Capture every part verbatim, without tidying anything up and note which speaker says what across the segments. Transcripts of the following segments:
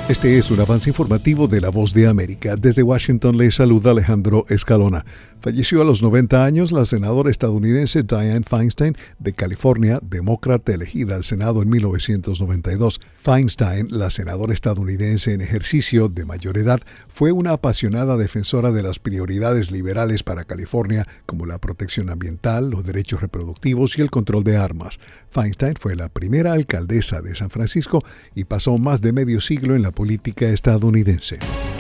Speaker 1: Este es un avance informativo de La Voz de América. Desde Washington le saluda Alejandro Escalona. Falleció a los noventa años la senadora estadounidense Dianne Feinstein de California, demócrata elegida al Senado en mil novecientos noventa y dos. Feinstein, la senadora estadounidense en ejercicio de mayor edad, fue una apasionada defensora de las prioridades liberales para California, como la protección ambiental, los derechos reproductivos y el control de armas. Feinstein fue la primera alcaldesa de San Francisco y pasó más de medio siglo en la política estadounidense.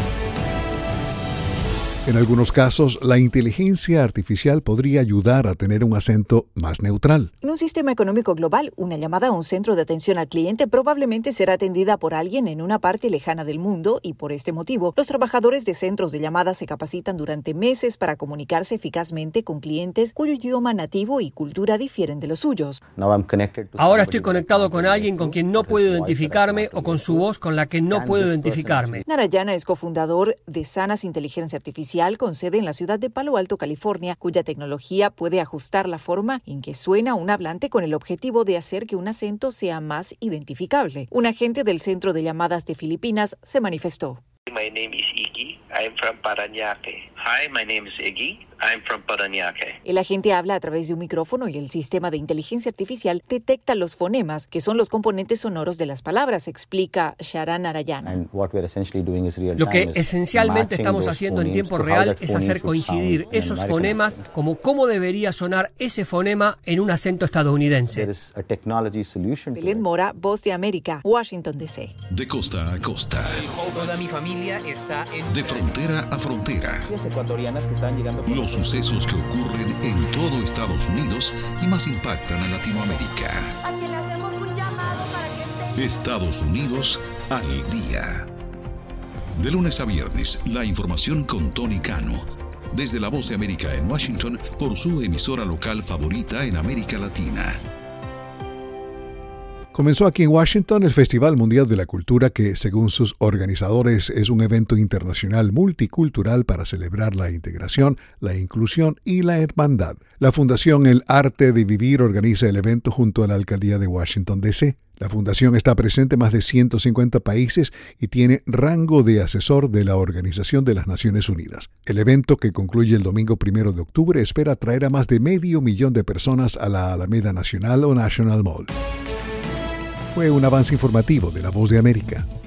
Speaker 1: En algunos casos, la inteligencia artificial podría ayudar a tener un acento más neutral.
Speaker 2: En un sistema económico global, una llamada a un centro de atención al cliente probablemente será atendida por alguien en una parte lejana del mundo y por este motivo, los trabajadores de centros de llamadas se capacitan durante meses para comunicarse eficazmente con clientes cuyo idioma nativo y cultura difieren de los suyos.
Speaker 3: Ahora estoy conectado con alguien con quien no puedo identificarme o con su voz con la que no puedo identificarme.
Speaker 2: Narayana es cofundador de Sanas Inteligencia Artificial, con sede en la ciudad de Palo Alto, California, cuya tecnología puede ajustar la forma en que suena un hablante con el objetivo de hacer que un acento sea más identificable. Un agente del Centro de Llamadas de Filipinas se manifestó.
Speaker 4: My name is Iggy. I'm from Parañaque. Hi, my name is Iggy. I'm from Parañaque.
Speaker 2: El agente habla a través de un micrófono y el sistema de inteligencia artificial detecta los fonemas, que son los componentes sonoros de las palabras, explica Sharan Narayana.
Speaker 3: Lo que esencialmente estamos haciendo en tiempo real es hacer coincidir esos fonemas como cómo debería sonar ese fonema en un acento estadounidense.
Speaker 2: Belén Mora, Voz de América, Washington, D C.
Speaker 5: De costa a costa.
Speaker 6: Toda mi familia está en...
Speaker 5: De frontera a frontera.
Speaker 6: ecuatorianas que están llegando...
Speaker 5: Los sucesos que ocurren en todo Estados Unidos y más impactan a Latinoamérica.
Speaker 7: A quien le hacemos un llamado para que esté...
Speaker 5: Estados Unidos al día. De lunes a viernes, la información con Tony Cano. Desde La Voz de América en Washington, por su emisora local favorita en América Latina.
Speaker 1: Comenzó aquí en Washington el Festival Mundial de la Cultura, que, según sus organizadores, es un evento internacional multicultural para celebrar la integración, la inclusión y la hermandad. La Fundación El Arte de Vivir organiza el evento junto a la Alcaldía de Washington, D C. La fundación está presente en más de ciento cincuenta países y tiene rango de asesor de la Organización de las Naciones Unidas. El evento, que concluye el domingo primero de octubre, espera atraer a más de medio millón de personas a la Alameda Nacional o National Mall. Fue un avance informativo de La Voz de América.